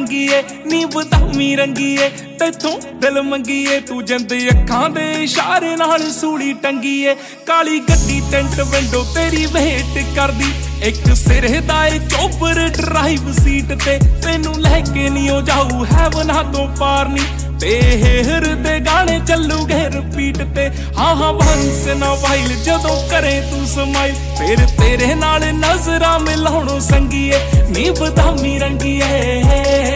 ਰੰਗੀਏ ਨੀ ਬਦਾਮੀ ਰੰਗੀਏ ਤੈਥੋਂ ਦਿਲ ਮੰਗੀਏ ਤੂੰ ਜਿੰਦ ਅੱਖਾਂ ਦੇ ਇਸ਼ਾਰੇ ਨਾਲ ਸੂਲੀ ਟੰਗੀਏ ਕਾਲੀ ਗੱਡੀ ਟੈਂਟ ਵਿੰਡੋ ਤੇਰੀ ਵੇਟ ਕਰਦੀ ਇੱਕ ਸਿਰੇ ਦਾ ਏ ਚੋਬਰ ਡਰਾਈਵ ਸੀਟ ਤੇ ਤੈਨੂੰ ਲੈ ਕੇ ਨੀ ਉਹ ਜਾਊ ਹੈਵਨਾਂ ਤੋਂ ਪਾਰ ਨੀ ਤੇਹਰ ਦੇ ਗਾਣੇ ਚੱਲੂਗੇ ਰਿਪੀਟ ਤੇ ਹਾਂ ਵੰਸ ਨਾ ਵਾਈਲ ਜਦੋਂ ਕਰੇ ਤੂੰ ਸਮਾਈਲ ਫਿਰ ਤੇਰੇ ਨਾਲ ਨਜ਼ਰਾਂ ਮਿਲਾਉਣੋਂ ਸੰਗੀਏ ਨੀ ਬਦਾਮੀ ਰੰਗੀਏ